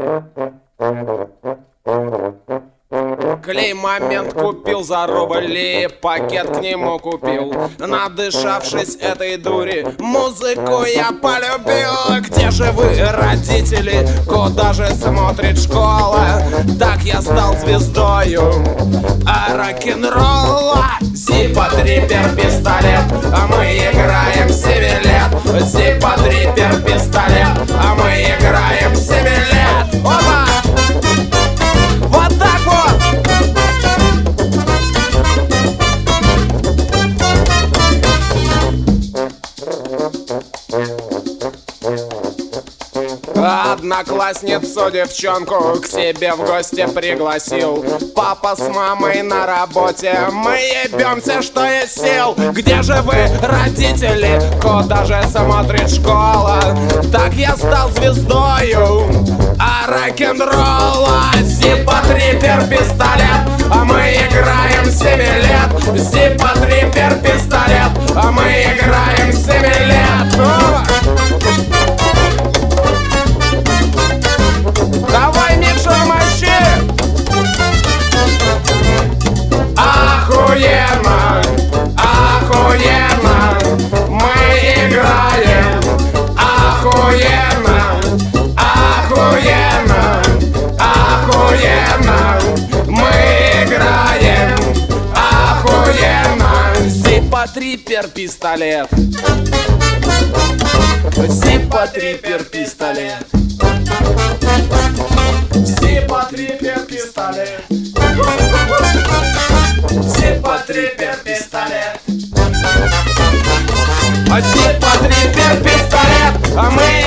Клей-момент купил за рубль и пакет к нему купил. Надышавшись этой дури, музыку я полюбил. Где же вы, родители? Куда же смотрит школа? Так я стал звездою рок-н-ролла. Зиппо, трипер, пистолет, а мы играем 7 лет. Зиппо, трипер, пистолет, а мы играем 7 лет. Опа! Вот так вот! Одноклассницу девчонку к себе в гости пригласил. Папа с мамой на работе, мы ебемся, что есть сил. Где же вы, родители? Куда же смотрит школа? Так я стал звездою рок-н-ролла. Зиппо, трипер, пистолет, а мы играем 7 лет. Зиппо, трипер, пистолет, а мы играем 7 лет. Давай, Миша, мощи! Охуенно, охуенно, мы играем. Охуенно, охуенно, охуенно, мы играем. Охуенно. Зиппо, трипер, пистолет. Зиппо, трипер, пистолет. Зиппо, трипер, пистолет. Зиппо, трипер, пистолет. Зиппо, трипер, пистолет, а мы